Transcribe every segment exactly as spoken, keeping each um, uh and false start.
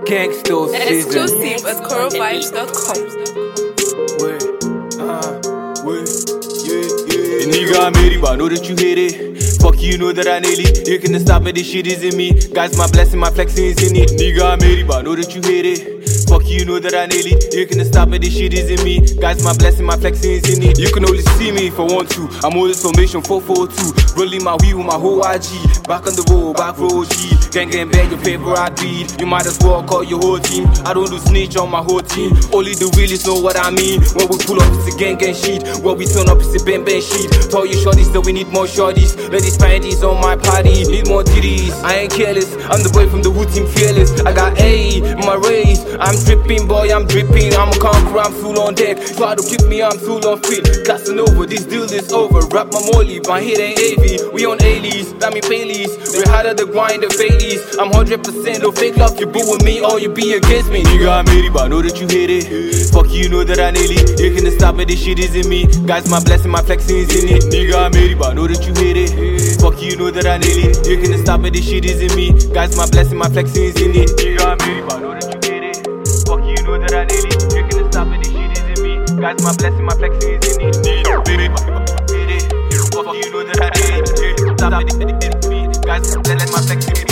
Gangsta season. Exclusive at coral vibes dot com. Wait, uh, wait, yeah, yeah. Nigga, I'm ready, but I know that you hate it. Fuck you, know that I nail it. You can't stop it, this shit is in me. Guys, my blessing, my flexing is in it. Nigga, I'm ready, but I know that you hate it. Fuck you, know that I nail it. You can't stop it, this shit is in me. Guys, my blessing, my flexing is in it. You can only see me if I want to. I'm always formation four four two. Rolling my wheel with my whole I G. Back on the road, back road G. Gang gang bag, your favorite beat. You might as well call your whole team. I don't do snitch on my whole team. Only the realists know what I mean. When we pull up, it's a gang gang shit. When we turn up, it's a bang bang shit. Tell you shorties that we need more shorties. Let these panties on my party. Need more titties. I ain't careless. I'm the boy from the hood team, fearless. I got A in my race. I'm dripping, boy, I'm dripping. I'm a conqueror, I'm full on deck. Try to keep me, I'm full on fit. Casanova, this deal is over. Rap my molly, my head ain't A V. We on A-Lees, that me Paylees. We're harder the grind, the Baileys. I'm one hundred percent no fake love. You boo with me or you be against me. Nigga, I'm ready, but I know that you hate it. Fuck you, know that I nail it. You can't stop it, this shit is in me. Guys, my blessing, my flexing is in it. Nigga, I'm ready, but I know that you hate it. Fuck you, know that I nail it. You can't stop it, this shit is in me. Guys, my blessing, my flexing is in it. Nigga, I'm ready, but I know that you hate it. Fuck you, know that I nail it. You can't stop it, this shit is in me. Guys, my blessing, my flexing is in it. Nigga, I'm ready, but I know that you hate it. Fuck you, know that I nail it. You can't stop it, this shit is in me. Guys, my blessing, my flexing is in it.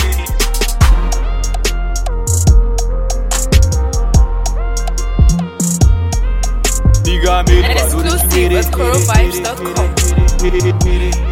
Exclusive at coral vibes dot com.